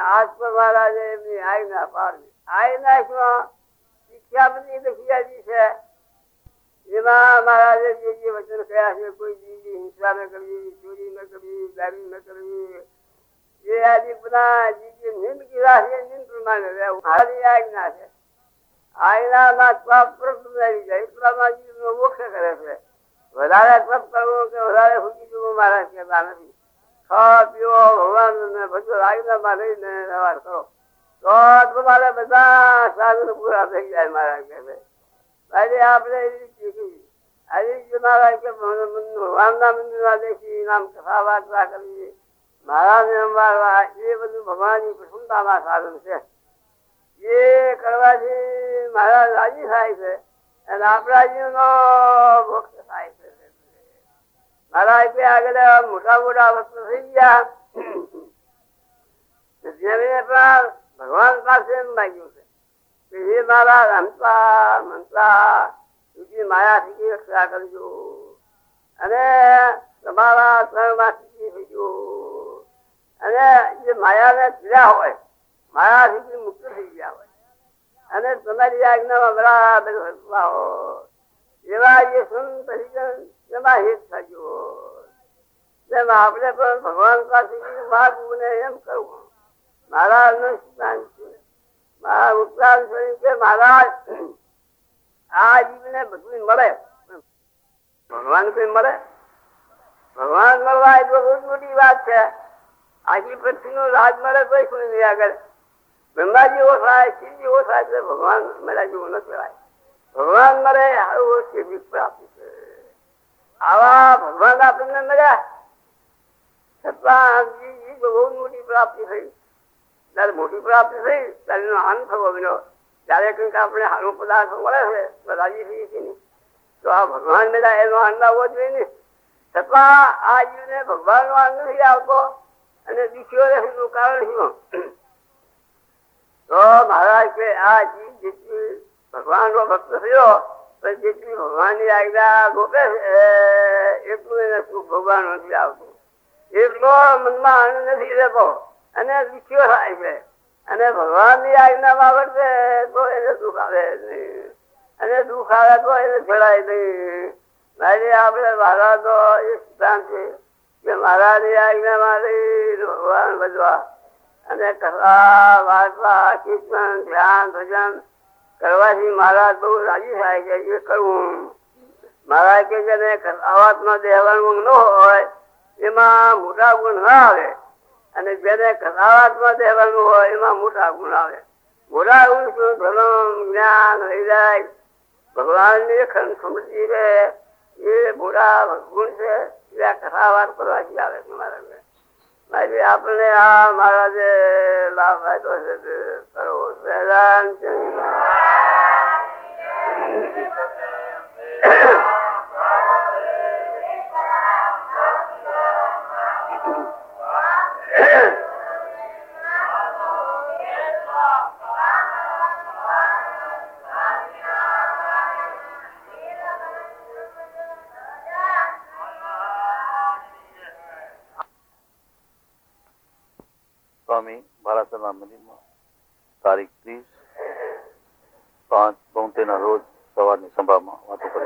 આજ પર મહારાજે એમની આજ્ઞા પાડી. આજ્ઞા શિક્ષાપતિ લખિયાજી છે એમાં મહારાજે જે વચન કયા છે, કોઈ જીવની હિંસા ન કરવી, ચોરી ન કરવી, દારૂ ન કરવી, એ આદિ બધા જે નિંદ કીધા છે નિંદ પ્રમાણે રહેવું મારી આજ્ઞા છે. આજ્ઞામાં તપ આવી જાય એટલામાં જીવનો મોક્ષ કરે છે. વધારે તપ કરવો કે વધારે સુખી જવું મહારાજ કહેતા નથી. ખાવા પીવો ભગવાન ને બધું આજ્ઞામાં રહીને વ્યવહાર કરો તો તમારે બધા સાધનો પૂરા થઈ જાય મહારાજ કહે છે. આજે આપણે ભગવાનના મંદિરમાં દેખી નામ કથા વાર્તા કરવી, મહારાજને સંભાળવા, એ બધું ભગવાનની પ્રસન્નતામાં સાધન છે. એ કરવાથી મહારાજ રાજી થાય છે અને આપણા જીવનો મોક્ષ થાય છે. મહારાજ કે આગળ મોટા મોટા વસ્તુ થઈ ગયા જેને પણ ભગવાન પાસે એમ લાગ્યું છે કે હે મહારાજ હંતા મનતા માયાથી રક્ષા કરજો અને તમારા શરણમાંથી થઈજો. અને જે માયાને પીડા હોય, માયાથી મુક્ત થઈ ગયા હોય અને તમારી આજ્ઞામાં બરાબર હસવા હોય એવા જે સંત હરિજન તેમાં હિત થજો. તેમાં આપણે પણ ભગવાન પાસે માગવું ને એમ કરવું મહારાજ નું સિદ્ધાંત છે. મારા ઉપરાંત કે મહારાજ આ જીવને બધું મળે, ભગવાન કોઈ મળે, ભગવાન મળવા એ તો બહુ મોટી વાત છે. આખી પૃથ્વી નું રાજ મળે કોઈ કોઈ નહીં આગળ. બ્રહ્મા જેવો થાય, શિવ જેવો થાય તો ભગવાન મળ્યા જેવું ન કહેવાય. ભગવાન મળે આવું કેવી પ્રાપ્તિ છે. આવા ભગવાન આપણને મળ્યા છતાં બહુ મોટી પ્રાપ્તિ થઈ. જયારે મોટી પ્રાપ્તિ થઈ ત્યારે એનો આનંદ થવો ગયો. ત્યારે કંઈક આપણે સારું પદાર્થો મળે છે તો રાજી થઈ છે ને, તો આ ભગવાન મળ્યા એનો આનંદ આવવો જોઈએ ને. છતાં આ જીવને ભગવાન નો આનંદ નથી આવતો અને દીકરીઓ રહેવાનું કારણ શું? તો મહારાજ કે આ જીવ જેટલી ભગવાન નો ભક્ત થયો તો જેટલી ભગવાન ની આજ્ઞા ગોપે છે એટલું એને સુખ ભગવાન નથી આવતું. એટલો મનમાં આનંદ નથી રહેતો અને દીકરીઓ થાય છે. અને ભગવાન ની આજ્ઞામાં વર્તે તો એને દુઃખ આવે નહીં અને દુઃખ આવે તો એને છેડાય નહીં. મારી આપણે મહારાજ નો એ સિદ્ધાંત છે કે મહારાજ ની આજ્ઞામાં રહી ભગવાન ભજવા અને કથા વાર્તા કીર્તન ધ્યાન ભજન કરવાથી મહારાજ બહુ રાજી થાય છે. એ કરવું મહારાજ કે જેને કથાવાતમાં દેવાનું ન હોય એમાં મોટા ગુણ ના આવે અને જેને કથાવાતમાં દેવાનું હોય એમાં મોટા ગુણ આવે. મોટા ગુણ શું? ધર્મ, જ્ઞાન, હૈરાય, ભગવાન ની સ્મૃતિ છે, એ મોટા ગુણ છે. એ કથાવાત કરવાથી આવે છે મહારાજ. આપણને આ મહારાજે લાભ આપ્યો છે કરવો વેદાંત. સ્વામી ભારાસરના મંદિરમાં તારીખ 30/5/72 ના રોજ સવારની સભામાં વાતો કરી.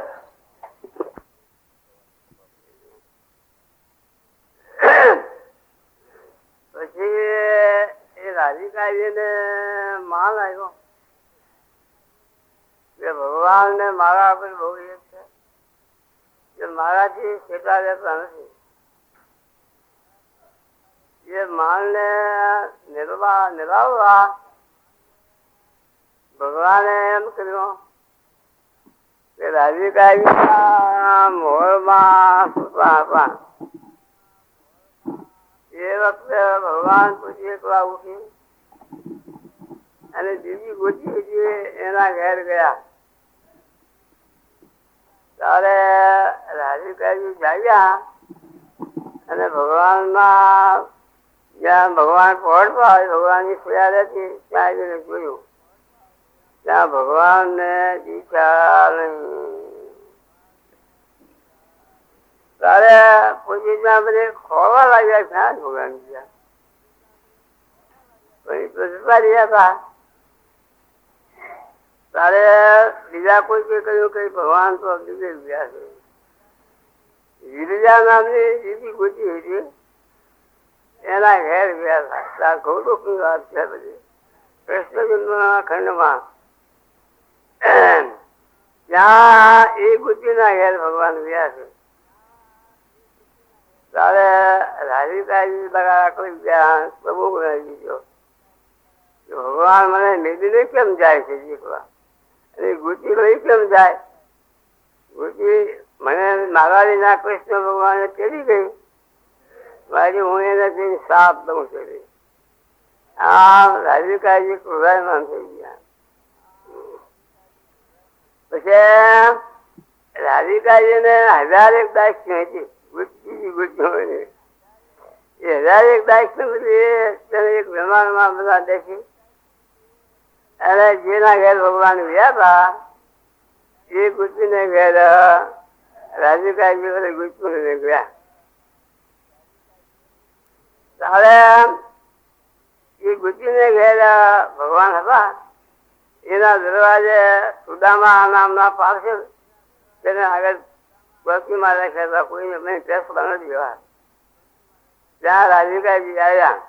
પછી એ રાધિકાજીને માન આવ્યો કે ભગવાન ને મારા પર બહુ એક છે કે મારાથી છેટા રહેતા નથી. એ માન ને નિરાવવા ભગવાને એમ કર્યું કે રાધિકાજીના મોહમાં હતા. એ વખતે ભગવાન પછી એકલા ઉઠી અને બીજી ગોતી એના ઘેર ગયા. ત્યારે રાધિકાજી જાગ્યા અને ભગવાનના જ્યાં ભગવાન પહોંચતા હોય ભગવાન ની ક્રિયા રહેતી ત્યાં જઈને જોયું ત્યાં ભગવાન ને દીઠા નહીં. તારે પછી ત્યાં બધે ખોવા લાગ્યા ક્યાં ભગવાન ગયા. બસવા રહ્યા હતા ત્યારે બીજા કોઈ કહ્યું કે ભગવાન તો બીજે ગયા છે. ગિરિજા નામની બીજી ગોતી હતી એના ઘેર ગયા હતા. ત્યાં ગૌરવની વાત છે બધી કૃષ્ણ જન્મના ખંડમાં. ત્યાં એ ગોતીના ઘેર ભગવાન ગયા છે. ત્યારે રાધિકાજી આકલી ગયા પ્રભુ દીધો ભગવાન મને મેદીને કેમ જાય છે દીકરા અને ગુચી લઈ કેમ જાય. ગુચી મને નાગાડીના કૃષ્ણ ભગવાને તેડી ગઈ મારી હું એને તેની સાપ દઉં છું. આમ રાધિકાજી ક્રોધાયમાન થઈ ગયા. પછી રાધિકાજીને 1001 દાક્ષી હતી. એ 1001 દાક્ષી એક વિમાનમાં બધા દેખી અને જેના ઘેર ભગવાન ગયા હતા એ ગુચીને ઘેર રાધિકાજી ગુચીને ગયા. તારે એ ગુચીને ઘેર ભગવાન હતા એના દરવાજે સુદામા નામના પાર્ષદ તેને આગળ બસ્તીમાં રાખ્યા હતા. કોઈને મેં પેસવા નથી જવા. ત્યાં રાધિકાજી આવ્યા.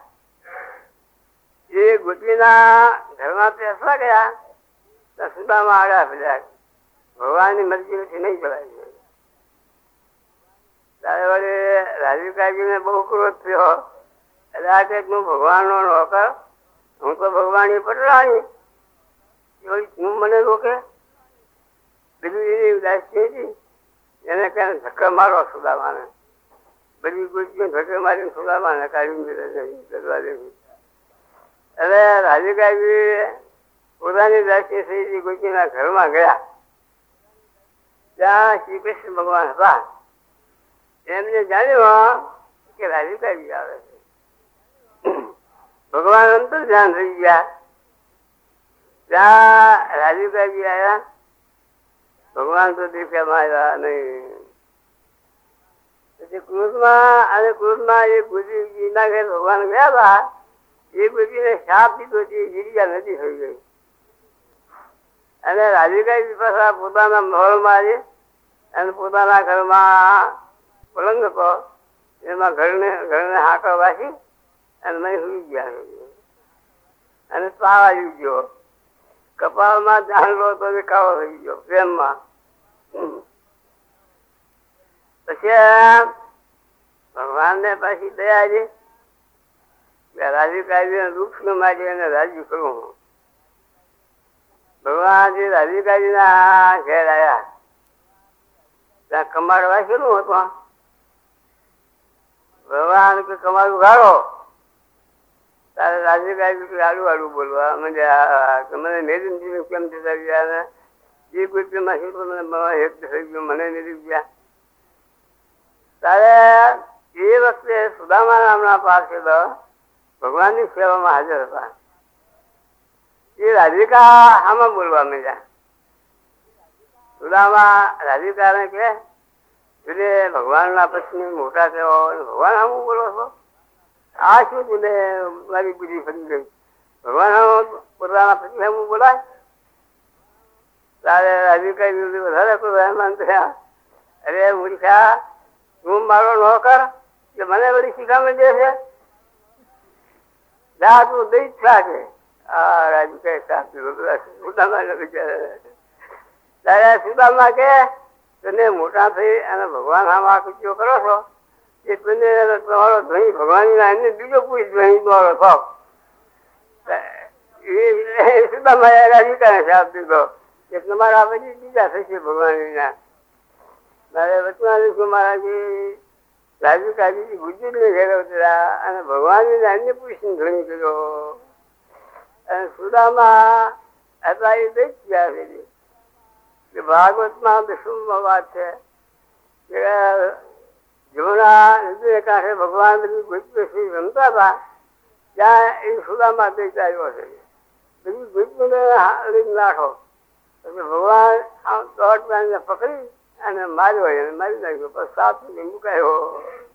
એ ગુચીના ઘરમાં પેસવા ગયા તો સુદામા આગળ ફર્યા. ભગવાનની મરજીથી નહીં ચલાય. ત્યારે વળી રાધિકાજીને બહુ ક્રોધ થયો. એટલે આ કે હું ભગવાનનો નોકર, હું તો ભગવાનની પટરાણી, તું મને રોકે? બીજું દાસી એને કઈ ધક્કા મારો સુદામાને. બધી ગુચી ધક્કે મારીને સુદામાને કાઢી દરવાજે. એટલે રાધિકાજી પોતાની દાસી શ્રીજી ગુચીના ઘરમાં ગયા. ત્યાં શ્રી કૃષ્ણ ભગવાન હતા. એમને જાણ્યું કે રાધિકાજી આવે છે. ભગવાન અંતર ધ્યાન થઈ ગયા. ત્યાં રાધિકાજી આવ્યા. ભગવાન તો દેખ્યા આવ્યા નહીં. પછી ક્રોધમાં અને ક્રોધમાં એ ગુજીના ઘેર ભગવાન ગયા હતા. એ ગુજીને શાપ દીધો છે. ગિરિજા નદી થઈ ગઈ અને રાધિકાજી પાછા પોતાના મહોલમાં આવી અને પોતાના ઘરમાં પલંગ હતો એમાં ઘરને હાકર વાસી અને નહીં સુઈ ગયા. અને તાવ આવી ગયો. કપાળમાં જાણલો તો કાળો થઈ ગયો પ્રેમમાં. પછી ભગવાનને પાછી દયા છે રાધિકાજી વૃક્ષ માટે એને રાજી કરવું. ભગવાનજી રાધિકાજીના ઘેર આવ્યા. ત્યાં કમાડ વાંચેલું હતું. ભગવાન કે કમાડ ઉઘાડો. તારે રાધિકાજી આડું આડું બોલવા મને મેદનજી કેમ જતા ગયા એ ગુચીમાં શું મને હેત થઈ ગયું મને મેળવી ગયા. તારે એ વખતે સુદામા નામના પાર્ષદ ભગવાનની સેવામાં હાજર હતા. એ રાધિકા આમાં બોલવા માંડ્યા. સુદામા રાધિકાને કે એટલે ભગવાનના પત્ની મોટા થયો ભગવાન આમ બોલો છો? આ શું તું મારી બુદ્ધિ ફરી ગઈ. ભગવાન પોતાના પત્ની આમ બોલાય? તારે રાધિકા વધારે કોઈ થયા. અરે મૂર્ખા, તું મારો નોકર કે મને બધી શીખામણ દે છે? જા તું દઈ જ છે. આ રાધિકા તારે સુદામા કે તને મોટા થઈ અને ભગવાન આમાં કૃત્યો કરો છો એ તને તમારો ધણી ભગવાન બીજો કોઈ ધણી તમારો શોખ. સુદામા રાધિકાને શાપ દીધો કે તમારા પછી બીજા થશે ભગવાનના. મારે વચનાલી મહારાજે રાધિકાજી ગુજરીને ઘેર ઉતર્યા અને ભગવાનની અન્ય પુરુષને ધણી કર્યો. અને સુદામા હતા એ દઈ ગયા છે. ભાગવતમાં વિષ્ણુમાં વાત છે કે જમુના નદીને કાંઠે ભગવાન બધી ગુજરી રમતા હતા ત્યાં એ સુદામા દઈ આવ્યો છે. બધી ગુજરીને લઈને નાખો પછી ભગવાન આમ દોડ પકડી અને માર્યો એને મારી નાખ્યો. પછી સાપ મુકાયો.